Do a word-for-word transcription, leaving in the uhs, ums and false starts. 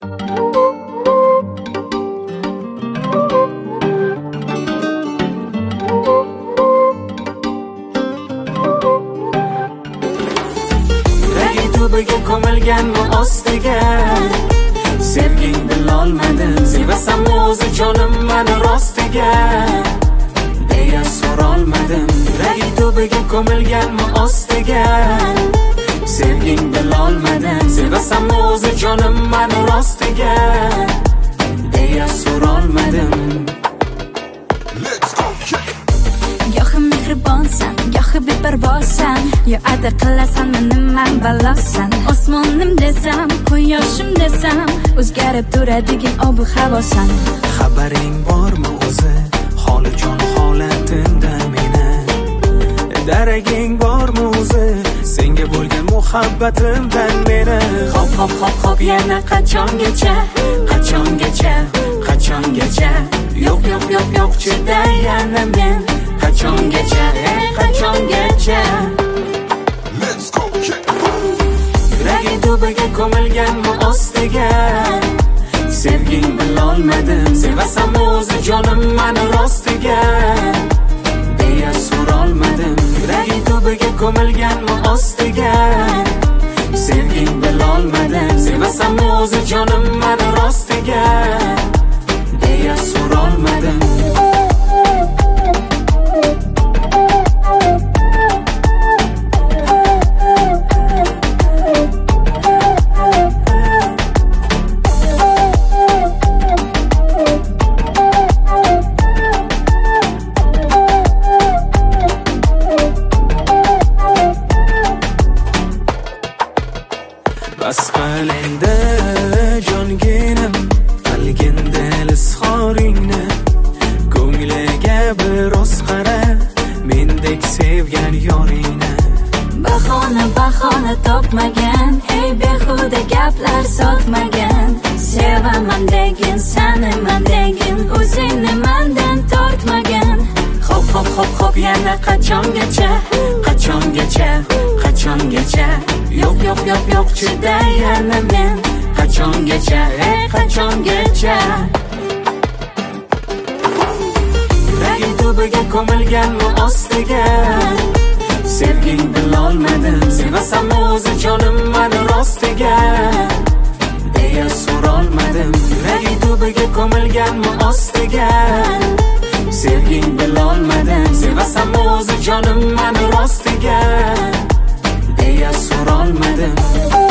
Tubiga ko'milganmi ostiga, sevging bilolmadim, sevasan o'zi jonim mani rostiga deya so'rolmadim. Yuragi tubiga ko'milganmi ostiga, sevging bilolmadim, sevasan o'zi jonim mani rostiga deya so'rolmadim. Gohi mehribonsan, gohi beparvosan, yo adi qilasan meni man balosan. Osmonim desam, quyoshim desam, o'zgarib turadigan ob havosan. Xabaring bormi o'zi holijon holatimdan meni? Daraging bormi o'zi senga bo'lgan muhabbatimdan meni? Hop hop hop hop yana qachongacha, qachongacha, qachongacha? Yo'q yo'q yo'q yo'q chiday yana men. Qachongacha, ey qachongacha? Let's go kick. Yuragi tubiga ko'milganmi ostiga, sevging bilolmadim, sevasan o'zi jonim mani rostiga deya so'rolmadim. Yuragi tubiga ko'milganmi ostiga, sevging bilolmadim, sevasan o'zi jonim mani rostiga deya so'rolmadim. Bas qil endi jonginim, qilgin dil izhoringni, ko'ngliga biroz qara, mendek sevgan yoringni. Bahona bahona topmagan, ey behuda gaplar sotmagan. Sevaman degin, sanaman degin, o'zingni mendan tortmagan. Hop hop hop hop yana qachongacha, qachongacha, qachongacha? Yo'q yo'q yo'q yo'q chiday yana men. Qachongacha, ey qachongacha? Yuragi tubiga ko'milganmi ostiga, sevging bilolmadim, sevasan o'zi jonim mani rostiga deya so'rolmadim. Yuragi tubiga ko'milganmi ostiga, sevging bilolmadim, sevasan o'zi jonim mani rostiga deya so'rolmadim.